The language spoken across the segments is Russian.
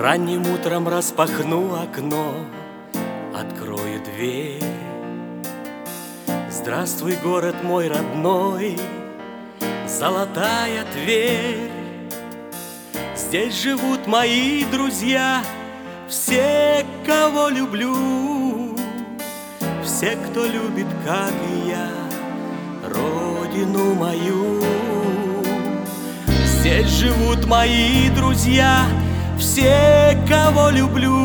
Ранним утром распахну окно, открою дверь. Здравствуй, город мой родной, золотая Тверь. Здесь живут мои друзья, все, кого люблю, все, кто любит, как и я, родину мою. Здесь живут мои друзья, все, кого люблю,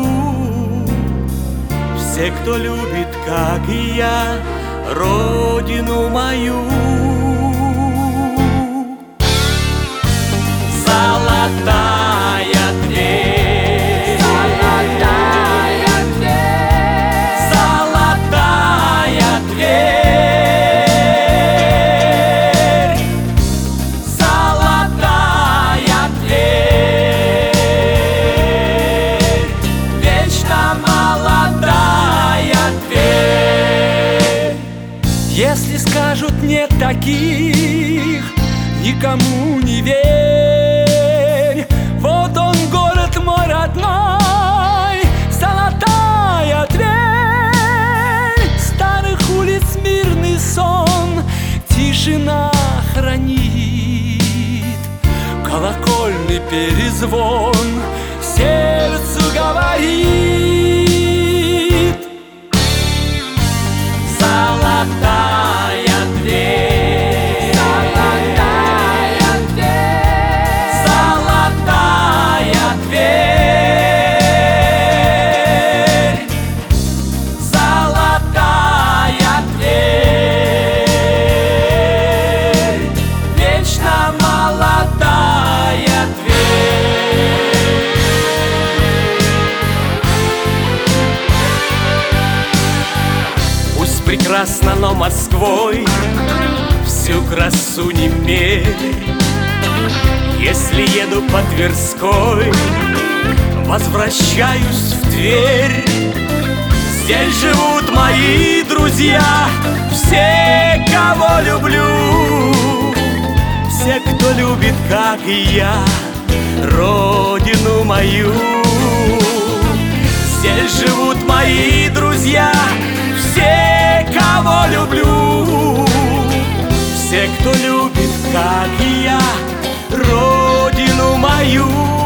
все, кто любит, как и я, родину мою. Золотая Тверь, золотая Тверь, золотая Тверь, золотая Тверь, вечно молодая Тверь. Если скажут нет таких, никому не верь. Вот он, город мой родной, золотая Тверь. Старых улиц мирный сон тишина хранит, колокольный перезвон сердцу говорит. Золотая Тверь, золотая Тверь, золотая Тверь, золотая Тверь, вечно молодая Тверь. Пусть прекрасно, но Москвой всю красу не мерь. Если еду по Тверской, возвращаюсь в Тверь. Здесь живут мои друзья, все, кого люблю, все, кто любит, как и я, родину мою. Здесь живут мои друзья, все, кого люблю, все, кто любит, как и я, родину мою.